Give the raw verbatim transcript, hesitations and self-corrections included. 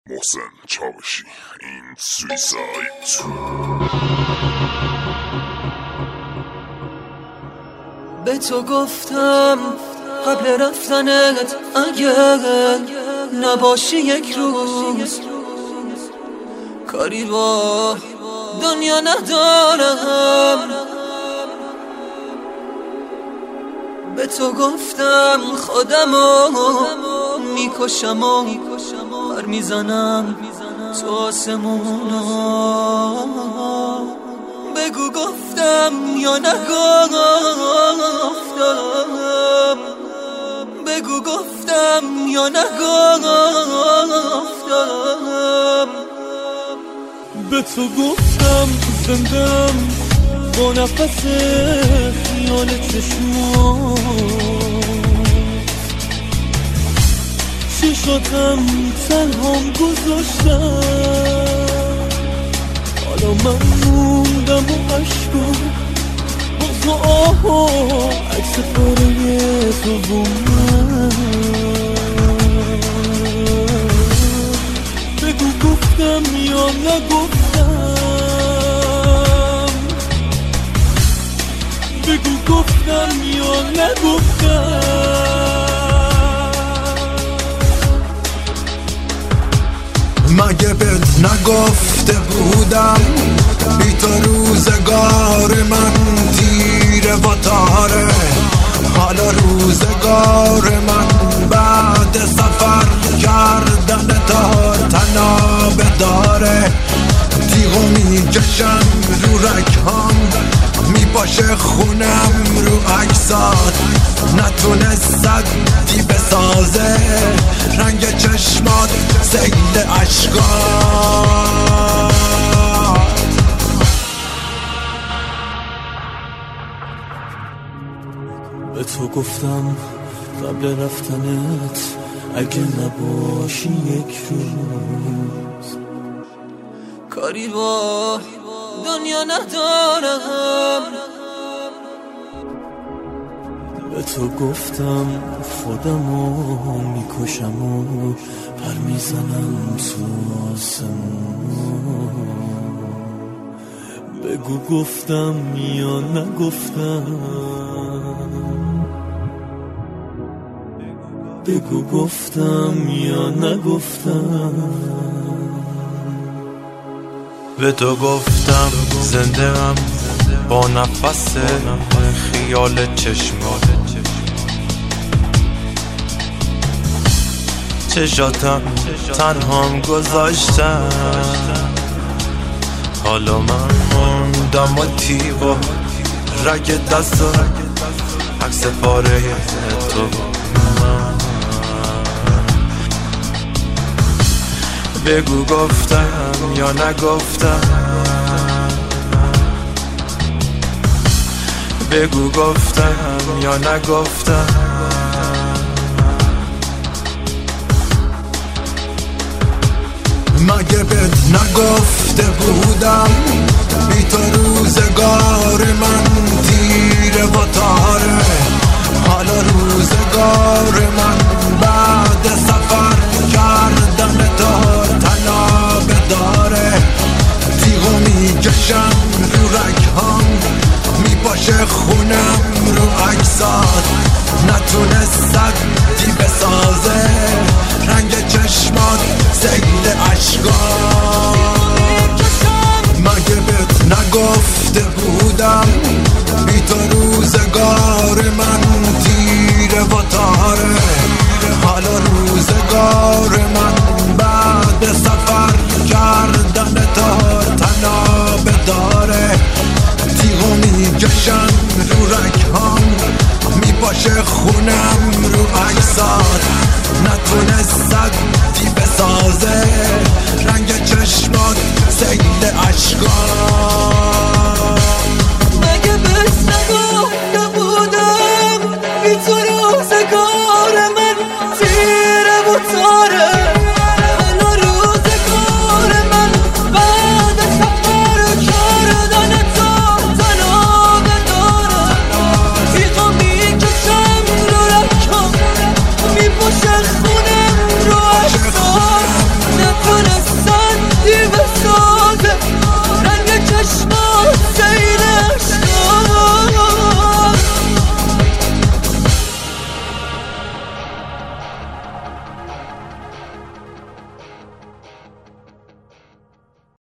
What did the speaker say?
محسن چاوشی، این سویساید. به تو گفتم قبل رفتنت اگر نباشی یک روز، کاری با دنیا ندارم. به تو گفتم خودمو میکشم و پر میزنم تو آسمونا. بگو گفتم یا نگفتم، بگو گفتم یا نگفتم. به تو گفتم زندم با نفس خیال چشمات، چشاتم تنهام گذاشتم. حالا من موندم و عشقا باز و آه و عکس پاره تو با من. بگو گفتم یا نگفتم، بگو گفتم یا نگفتم. مگه بهت نگفته بودم بی تو روزگار من تیره و تاره؟ حالا روزگار من بعد سفر کردن تا تنابه داره. تیغو میکشم رو رکام، میپاشه خونم رو عکسات. نتونست صدی بسازه رنگ چشمات سیل عشقات. به تو گفتم قبل رفتنت اگه نباشی یک روز، کاری با دنیا ندارم. به تو گفتم خودمو میکشم و پر میزنم تو آسمون. بگو گفتم یا نگفتم، بگو گفتم یا نگفتم. به تو گفتم زنده‌ام با نفس خیال چشمات، چشاتم تنهام گذاشتم. حالا من موندم و تیغ و رگ دست و عکس پاره تو. بگو گفتم یا نگفتم، بگو گفتم یا نگفتم. مگه بهت نگفته بودم بی تو روزگار من تیره و تاره؟ حالا روزگار من بعد سفر کردن تا تنابه داره. تیغو میکشم رو رکام، میپاشه خونم رو عکسات. نتونست صدی بسازه رنگ چشمات سیل عشقات. مگه بهت نگفته بودم بی تو روزگار من تیره و تاره؟ حالا روزگار من بعد سفر کردن تا تنابه داره. تیغو میکشم رو رکام، میپاشه خونم رو عکسات. نتونست صدی